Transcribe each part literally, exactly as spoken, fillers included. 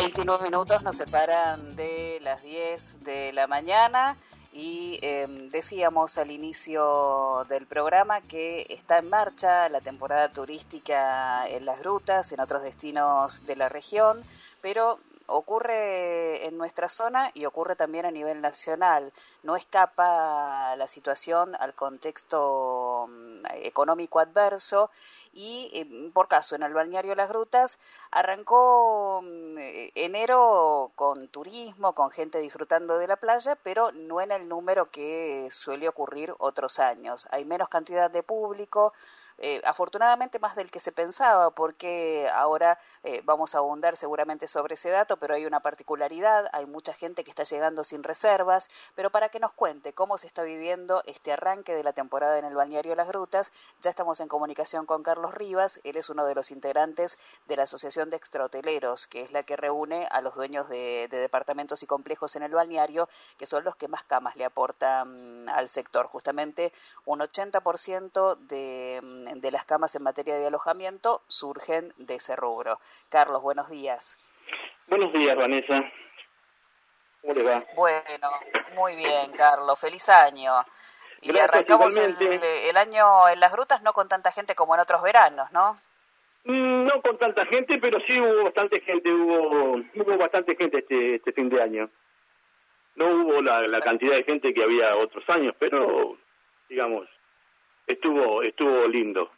veintinueve minutos nos separan de las diez de la mañana y eh, decíamos al inicio del programa que está en marcha la temporada turística en las grutas, en otros destinos de la región, pero ocurre en nuestra zona y ocurre también a nivel nacional. No escapa la situación al contexto económico adverso y, eh, por caso, en el balneario Las Grutas arrancó eh, enero con turismo, con gente disfrutando de la playa, pero no en el número que suele ocurrir otros años. Hay menos cantidad de público, Eh, afortunadamente más del que se pensaba, porque ahora eh, vamos a abundar seguramente sobre ese dato, pero hay una particularidad, hay mucha gente que está llegando sin reservas, pero para que nos cuente cómo se está viviendo este arranque de la temporada en el balneario Las Grutas, ya estamos en comunicación con Carlos Rivas. Él es uno de los integrantes de la Asociación de Extrahoteleros, que es la que reúne a los dueños de, de departamentos y complejos en el balneario, que son los que más camas le aportan mm, al sector. Justamente un ochenta por ciento de de las camas en materia de alojamiento surgen de ese rubro. Carlos, buenos días. Buenos días, Vanessa. ¿Cómo le va? Bueno, muy bien, Carlos. Feliz año. Y Gracias, arrancamos el, el año en Las Grutas no con tanta gente como en otros veranos, ¿no? No con tanta gente, pero sí hubo bastante gente, hubo hubo bastante gente este, este fin de año. No hubo la, la cantidad de gente que había otros años, pero, digamos, estuvo estuvo lindo.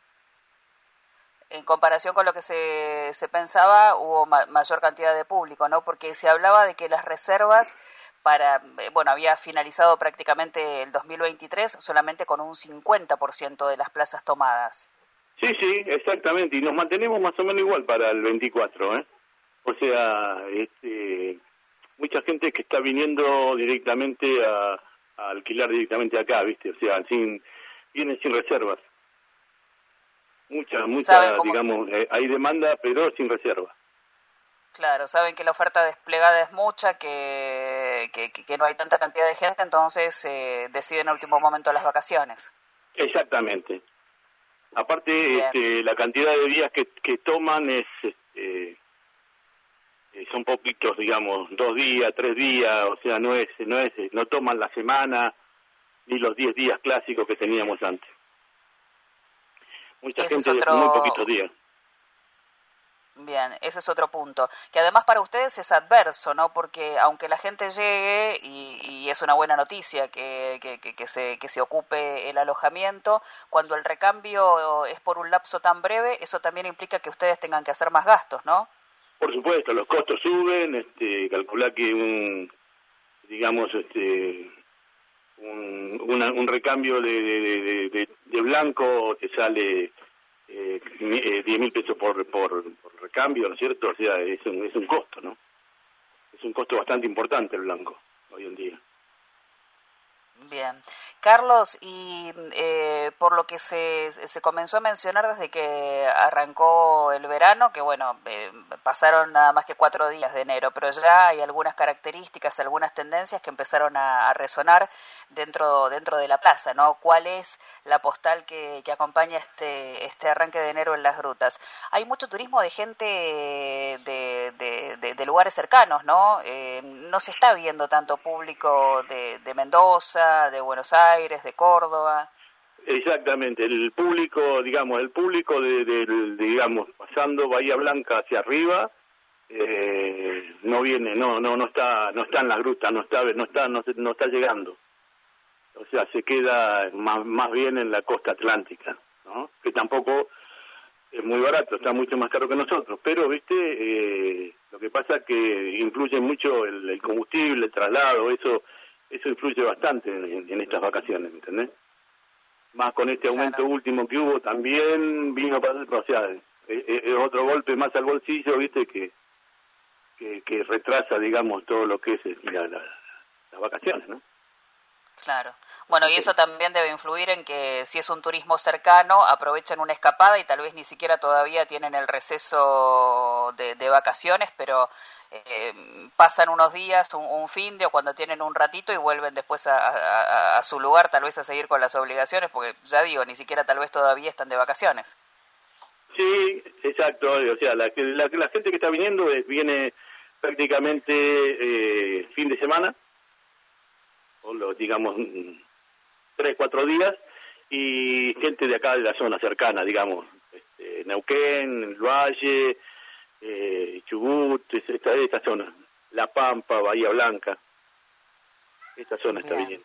En comparación con lo que se, se pensaba, hubo ma- mayor cantidad de público, ¿no? Porque se hablaba de que las reservas para, bueno, había finalizado prácticamente el dos mil veintitrés solamente con un cincuenta por ciento de las plazas tomadas. Sí, sí, exactamente, y nos mantenemos más o menos igual para el veinticuatro, ¿eh? O sea, este, mucha gente que está viniendo directamente a, a alquilar directamente acá, ¿viste? O sea, sin vienen sin reservas. Mucha, mucha, Cómo... digamos, eh, hay demanda, pero sin reserva. Claro, saben que la oferta desplegada es mucha, que, que, que no hay tanta cantidad de gente, entonces eh, deciden a último momento las vacaciones. Exactamente. Aparte, este, la cantidad de días que, que toman es, este, son poquitos, digamos, dos días, tres días, o sea, no es, no es, no toman la semana ni los diez días clásicos que teníamos antes. Mucha gente otro... de muy poquitos días. Bien, ese es otro punto, que además para ustedes es adverso, ¿no? Porque aunque la gente llegue, y, y es una buena noticia que, que, que, que, se, que se ocupe el alojamiento, cuando el recambio es por un lapso tan breve, eso también implica que ustedes tengan que hacer más gastos, ¿no? Por supuesto, los costos suben, este, calcular que un, digamos, este, un, una, un recambio de, de, de, de, de blanco te sale eh, diez mil pesos por, por, por recambio, ¿no es cierto? O sea, es un, es un costo, ¿no? Es un costo bastante importante el blanco hoy en día. Bien. Carlos, y eh, por lo que se, se comenzó a mencionar desde que arrancó el verano, que bueno, eh, pasaron nada más que cuatro días de enero, pero ya hay algunas características, algunas tendencias que empezaron a, a resonar dentro dentro de la plaza, ¿no? ¿Cuál es la postal que, que acompaña este este arranque de enero en Las Grutas? Hay mucho turismo de gente de, de, de, de lugares cercanos, ¿no? Eh, no se está viendo tanto público de, de Mendoza, de Buenos Aires, de Córdoba. Exactamente, el público, digamos, el público de, de, de digamos, pasando Bahía Blanca hacia arriba, eh, no viene, no, no, no está, no está en Las Grutas, no está, no está, no, no está llegando. O sea, se queda más, más bien en la costa atlántica, ¿no? Que tampoco es muy barato, está mucho más caro que nosotros, pero, viste, eh, lo que pasa es que influye mucho el, el combustible, el traslado, eso, eso influye bastante en, en estas vacaciones, ¿entendés? Más con este aumento claro. último que hubo, también vino para, o sea, es, es otro golpe más al bolsillo, viste, que, que, que retrasa, digamos, todo lo que es la, la, las vacaciones, ¿no? Claro. Bueno, y eso también debe influir en que si es un turismo cercano, aprovechen una escapada y tal vez ni siquiera todavía tienen el receso de, de vacaciones, pero eh, pasan unos días, un, un fin de o cuando tienen un ratito y vuelven después a, a, a su lugar, tal vez a seguir con las obligaciones, porque ya digo, ni siquiera tal vez todavía están de vacaciones. Sí, exacto, o sea, la, la, la gente que está viniendo viene prácticamente eh, fin de semana, o los, digamos, tres, cuatro días, y gente de acá de la zona cercana, digamos, este, Neuquén, el Valle, eh, Chubut, esta, esta zona, La Pampa, Bahía Blanca, esta zona Bien. Está bien.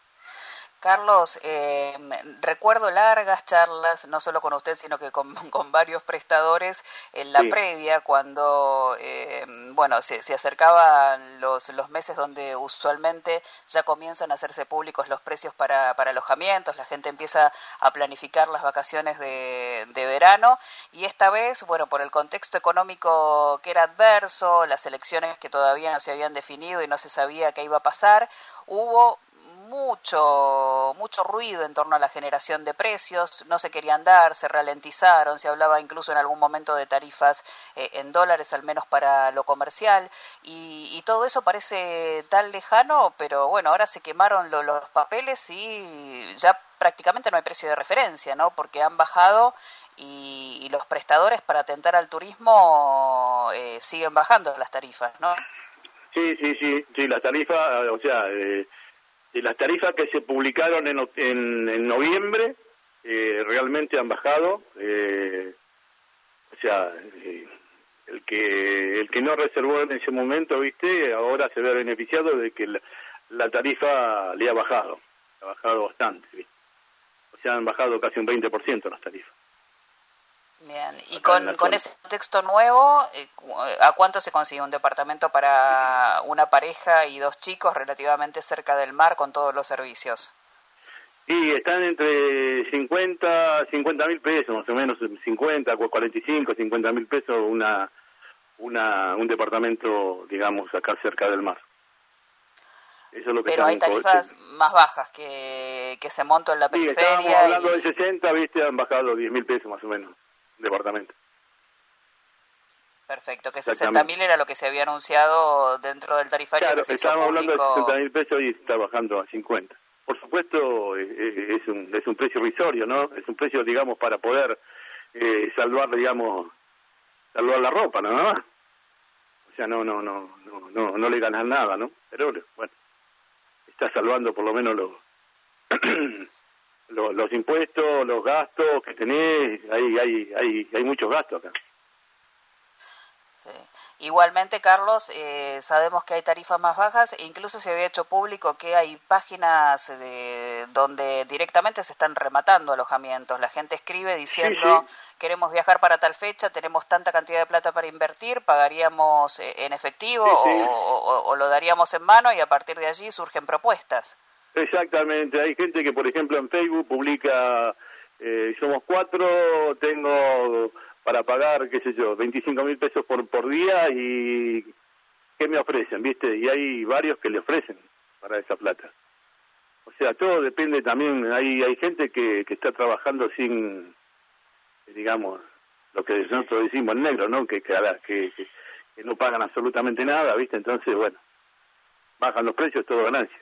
Carlos, eh, recuerdo largas charlas, no solo con usted, sino que con, con varios prestadores en la sí. previa, cuando eh, bueno se, se acercaban los, los meses donde usualmente ya comienzan a hacerse públicos los precios para, para alojamientos, la gente empieza a planificar las vacaciones de, de verano, y esta vez, bueno, por el contexto económico que era adverso, las elecciones que todavía no se habían definido y no se sabía qué iba a pasar, hubo mucho mucho ruido en torno a la generación de precios, no se querían dar, se ralentizaron, se hablaba incluso en algún momento de tarifas eh, en dólares, al menos para lo comercial, y, y todo eso parece tan lejano, pero bueno, ahora se quemaron lo, los papeles y ya prácticamente no hay precio de referencia, ¿no? Porque han bajado y, y los prestadores para atentar al turismo eh, siguen bajando las tarifas, ¿no? Sí, sí, sí, sí, las tarifas, o sea... Eh... las tarifas que se publicaron en, en, en noviembre eh, realmente han bajado, eh, o sea, eh, el que el que no reservó en ese momento, viste, ahora se ve beneficiado de que la, la tarifa le ha bajado, ha bajado bastante, ¿viste? O sea, han bajado casi un veinte por ciento las tarifas. Bien, y con, con ese contexto nuevo, ¿a cuánto se consigue un departamento para una pareja y dos chicos relativamente cerca del mar con todos los servicios? Sí, están entre cincuenta mil pesos, más o menos, cincuenta, cuarenta y cinco, cincuenta mil pesos una, una, un departamento, digamos, acá cerca del mar. Eso es lo que Pero hay tarifas con... más bajas que, que se montan en la sí, periferia. Estábamos hablando y... de sesenta, viste, han bajado diez mil pesos más o menos. Departamento. Perfecto, que sesenta mil era lo que se había anunciado dentro del tarifario. Claro, que se estábamos hizo hablando de sesenta mil pesos y está bajando a cincuenta. Por supuesto, es un, es un precio irrisorio, ¿no? Es un precio, digamos, para poder eh, salvar, digamos, salvar la ropa, ¿no? O sea, no, no, no, no, no, no le ganas nada, ¿no? Pero, bueno, está salvando por lo menos los... Los, los impuestos, los gastos que tenés, hay hay hay hay muchos gastos acá. Sí. Igualmente, Carlos, eh, sabemos que hay tarifas más bajas e incluso se había hecho público que hay páginas de, donde directamente se están rematando alojamientos. La gente escribe diciendo, sí, sí. queremos viajar para tal fecha, tenemos tanta cantidad de plata para invertir, pagaríamos en efectivo sí, sí. O, o, o lo daríamos en mano, y a partir de allí surgen propuestas. Exactamente, hay gente que, por ejemplo, en Facebook publica, eh, somos cuatro, tengo para pagar, qué sé yo, veinticinco mil pesos por, por día, y ¿qué me ofrecen? ¿Viste? Y hay varios que le ofrecen para esa plata. O sea, todo depende también, hay hay gente que, que está trabajando sin, digamos, lo que nosotros decimos en negro, ¿no? Que, que, que, que no pagan absolutamente nada, ¿viste? Entonces, bueno, bajan los precios, todo ganancia.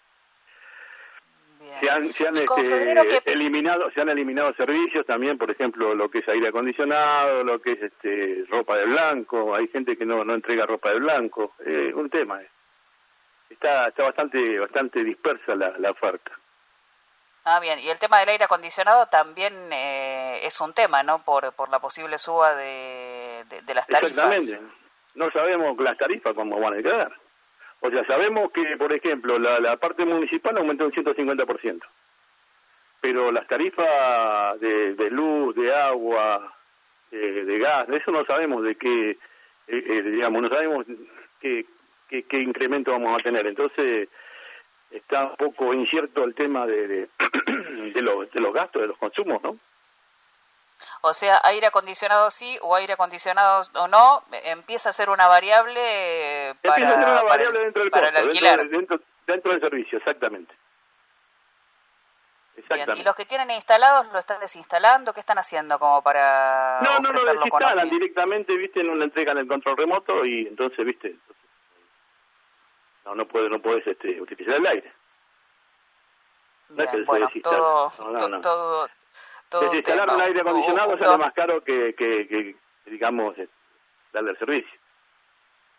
Se han, se han este, que... eliminado se han eliminado servicios también, por ejemplo, lo que es aire acondicionado, lo que es este ropa de blanco. Hay gente que no no entrega ropa de blanco. Eh, un tema. Eh. Está está bastante bastante dispersa la, la oferta. Ah, bien. Y el tema del aire acondicionado también eh, es un tema, ¿no? Por por la posible suba de, de, de las tarifas. Exactamente. No sabemos las tarifas cómo van a quedar. O sea, sabemos que, por ejemplo, la, la parte municipal aumentó un ciento cincuenta por ciento. Pero las tarifas de, de luz, de agua, de, de gas, de eso no sabemos de qué, eh, eh, digamos, no sabemos qué, qué, qué incremento vamos a tener. Entonces, está un poco incierto el tema de, de, de, los, de los gastos, de los consumos, ¿no? O sea, aire acondicionado sí o aire acondicionado o no, empieza a ser una variable para, empieza a ser una variable el, dentro del para costo, el alquiler. Dentro, dentro, dentro del servicio, exactamente. exactamente. Bien. ¿Y los que tienen instalados lo están desinstalando? ¿Qué están haciendo como para No, no, no, lo desinstalan conocido? directamente, viste, no le entregan el control remoto y entonces, viste, entonces, no, no puedes, no puedes este, utilizar el aire. No Bien, es que bueno, todo, no, no, no. todo... Desinstalar un aire acondicionado uh, uh, sale más caro que, que, que digamos, darle el servicio.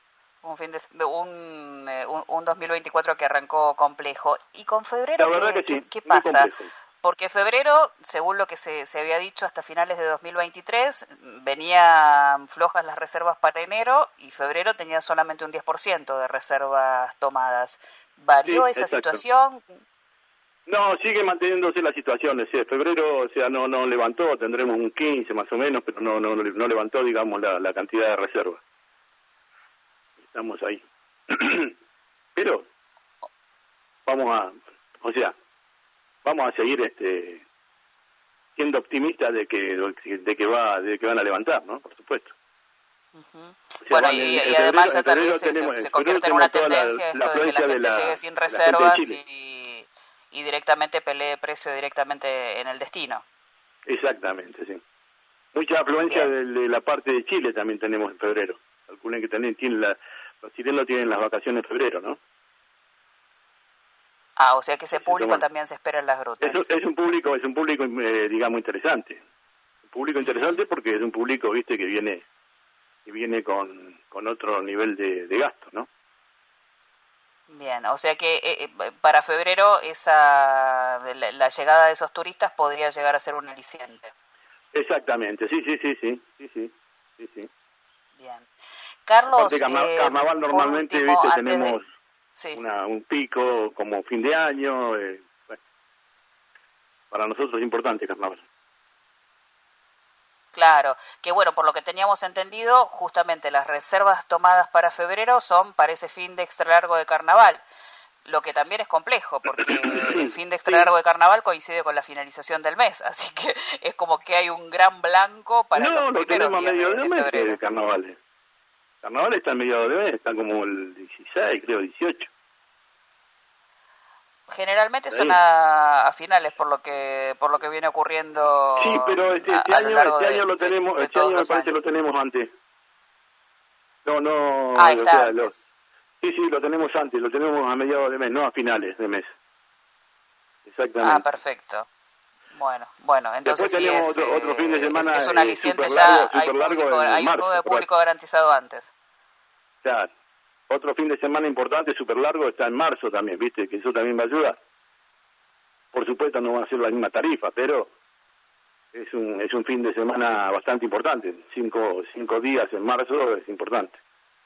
un fin de un, un, un dos mil veinticuatro que arrancó complejo. ¿Y con febrero qué, sí, qué, qué pasa? Porque febrero, según lo que se, se había dicho hasta finales de dos mil veintitrés, venían flojas las reservas para enero y febrero tenía solamente un diez por ciento de reservas tomadas. ¿Varió sí, esa exacto. situación? No, sigue manteniéndose la situación. O sea, febrero, o sea, no no levantó, tendremos un quince más o menos, pero no no no levantó, digamos, la, la cantidad de reservas. Estamos ahí. Pero vamos a, o sea, vamos a seguir este siendo optimistas de que de que va de que van a levantar, ¿no? Por supuesto. Uh-huh. O sea, bueno, y, en, y en además ya tal vez se, tenemos, se convierte en una tendencia la, esto la de que la gente la, llegue sin reservas y, y directamente pelee precio directamente en el destino. Exactamente, sí. Mucha afluencia de, de la parte de Chile también tenemos en febrero. Calculen que también tienen la, los chilenos tienen las vacaciones en febrero, ¿no? Ah, o sea que ese público bueno, también se espera en las grutas. Es, es un público, es un público, eh, digamos, interesante. Un público interesante porque es un público, viste, que viene que viene con, con otro nivel de, de gasto, ¿no? Bien, o sea que eh, para febrero esa la, la llegada de esos turistas podría llegar a ser un aliciente. Exactamente, sí, sí, sí, sí, sí, sí, sí, sí. Bien. Carlos, aparte, carna, eh, carnaval normalmente, último, viste, tenemos de... sí. una, un pico como fin de año, eh, bueno, para nosotros es importante carnaval. Claro, que bueno, por lo que teníamos entendido, justamente las reservas tomadas para febrero son para ese fin de extra largo de carnaval, lo que también es complejo, porque el fin de extra largo de carnaval coincide con la finalización del mes, así que es como que hay un gran blanco para no, los primeros días de, de, de febrero. De carnaval. Carnaval está en medio de mes, está como el dieciséis, creo, dieciocho. Generalmente son a, a finales, por lo que por lo que viene ocurriendo. Sí, pero este, este a, año, a este de, año lo tenemos, de, de este año me parece años. lo tenemos antes. No, no. Ah, está o sea, antes. Lo, sí, sí, lo tenemos antes, lo tenemos a mediados de mes, no a finales de mes. Exactamente. Ah, perfecto. Bueno, bueno, entonces Después tenemos sí es, otro, otro fin de semana es, es un aliciente eh, ya, largo, hay, público, largo hay marzo, un nudo de público garantizado antes. Claro. Otro fin de semana importante, súper largo, está en marzo también, ¿viste? Que eso también va a ayudar. Por supuesto no va a ser la misma tarifa, pero es un es un fin de semana bastante importante. Cinco, cinco días en marzo es importante.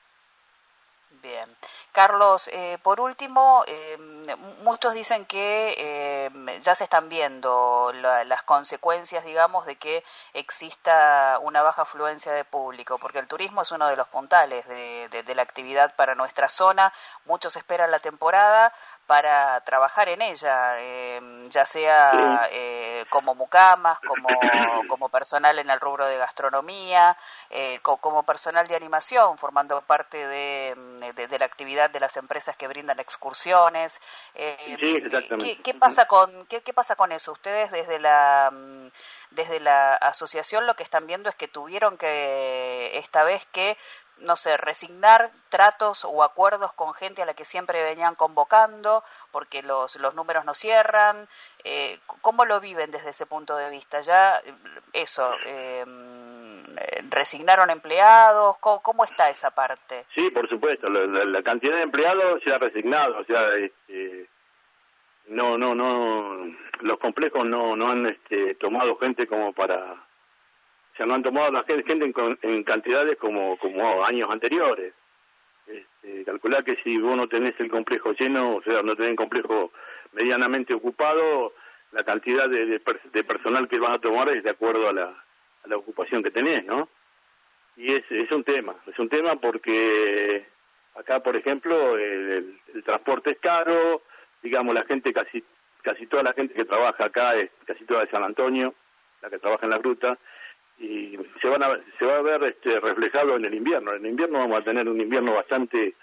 Bien. Carlos, eh, por último, eh, muchos dicen que eh, ya se están viendo la, las consecuencias, digamos, de que exista una baja afluencia de público, porque el turismo es uno de los puntales de, de, de la actividad para nuestra zona. Muchos esperan la temporada para trabajar en ella, eh, ya sea eh, como mucamas, como, como personal en el rubro de gastronomía, eh, co como personal de animación, formando parte de, de, de la actividad de las empresas que brindan excursiones. Eh, sí, exactamente. ¿qué, qué pasa con qué, qué pasa con eso? Ustedes desde la desde la asociación lo que están viendo es que tuvieron que esta vez que no sé, resignar tratos o acuerdos con gente a la que siempre venían convocando, porque los, los números no cierran. Eh, ¿Cómo lo viven desde ese punto de vista? Ya, eso, eh, ¿resignaron empleados? ¿Cómo, cómo está esa parte? Sí, por supuesto, la, la, la cantidad de empleados se ha resignado, o sea, este, no, no, no, los complejos no, no han este, tomado gente como para... O sea, no han tomado la gente en, en cantidades como como años anteriores. Este, calcular que si vos no tenés el complejo lleno, o sea, no tenés el complejo medianamente ocupado, la cantidad de, de, de personal que vas a tomar es de acuerdo a la, a la ocupación que tenés, ¿no? Y es, es un tema, es un tema porque acá, por ejemplo, el, el, el transporte es caro, digamos, la gente, casi casi toda la gente que trabaja acá es casi toda de San Antonio, la que trabaja en la ruta, y se van a se va a ver este reflejado en el invierno. En el invierno vamos a tener un invierno bastante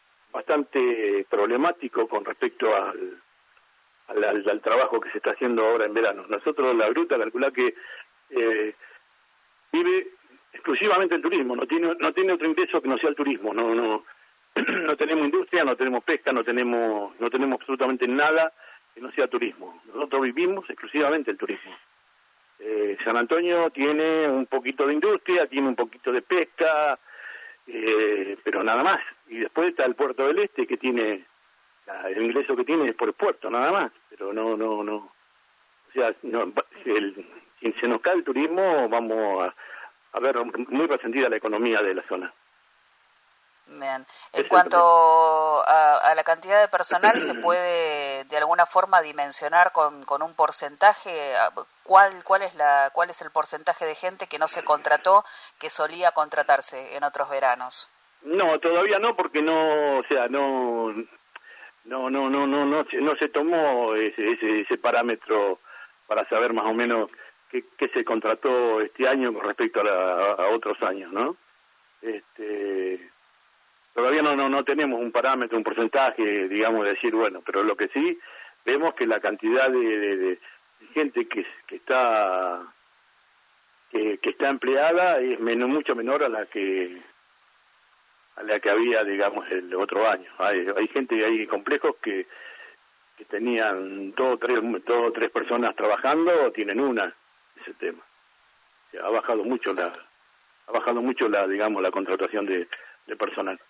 bastante problemático con respecto al al, al, al trabajo que se está haciendo ahora en verano. Nosotros la gruta calcula que eh, vive exclusivamente el turismo, no tiene no tiene otro ingreso que no sea el turismo. No no no tenemos industria, no tenemos pesca, no tenemos no tenemos absolutamente nada que no sea turismo. Nosotros vivimos exclusivamente el turismo. Eh, San Antonio tiene un poquito de industria, tiene un poquito de pesca, eh, pero nada más. Y después está el Puerto del Este, que tiene, el ingreso que tiene es por el puerto, nada más, pero no, no, no, o sea, no, el, si se nos cae el turismo, vamos a, a ver muy resentida la economía de la zona. Bien. En cuanto a, a la cantidad de personal, ¿se puede de alguna forma dimensionar con, con un porcentaje? ¿Cuál, cuál es la, cuál es el porcentaje de gente que no se contrató, que solía contratarse en otros veranos? No, todavía no, porque no, o sea, no, no, no, no, no, no, no se tomó ese, ese, ese parámetro para saber más o menos qué, qué se contrató este año con respecto a, la, a otros años, ¿no? Este, todavía no, no, no tenemos un parámetro, un porcentaje, digamos, de decir, bueno, pero lo que sí vemos que la cantidad de, de, de gente que, que está que, que está empleada es menos, mucho menor a la que a la que había, digamos, el otro año. Hay, hay gente, hay complejos que, que tenían dos o tres, dos o tres personas trabajando, o tienen una, ese tema. O sea, ha bajado mucho la, ha bajado mucho la, digamos, la contratación de, de personal.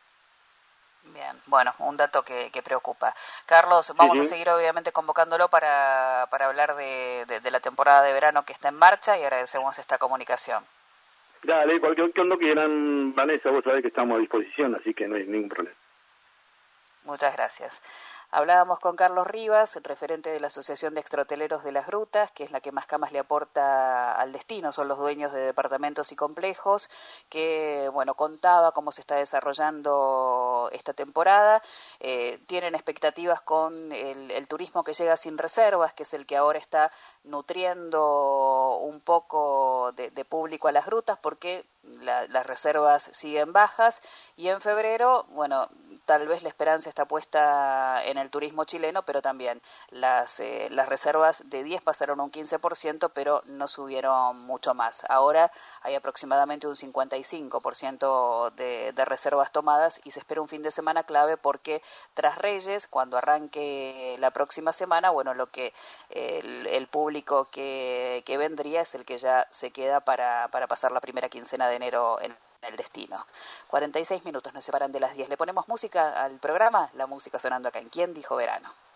Bien, bueno, un dato que, que preocupa. Carlos, vamos sí, sí. a seguir obviamente convocándolo para, para hablar de, de, de la temporada de verano que está en marcha y agradecemos esta comunicación. Dale, cualquier cuando quieran, Vanessa, vos sabés que estamos a disposición, así que no hay ningún problema. Muchas gracias. Hablábamos con Carlos Rivas, el referente de la Asociación de Extrahoteleros de las Grutas, que es la que más camas le aporta al destino, son los dueños de departamentos y complejos, que, bueno, contaba cómo se está desarrollando esta temporada. Eh, tienen expectativas con el, el turismo que llega sin reservas, que es el que ahora está nutriendo un poco de, de público a las grutas, porque la, las reservas siguen bajas, y en febrero, bueno, tal vez la esperanza está puesta en el turismo chileno, pero también las, eh, las reservas de diez pasaron a un quince por ciento, pero no subieron mucho más. Ahora hay aproximadamente un cincuenta y cinco por ciento de, de reservas tomadas y se espera un fin de semana clave porque tras Reyes, cuando arranque la próxima semana, bueno, lo que eh, el, el público que, que vendría es el que ya se queda para, para pasar la primera quincena de enero en el destino. cuarenta y seis minutos nos separan de las diez. Le ponemos música al programa, la música sonando acá en ¿Quién dijo verano?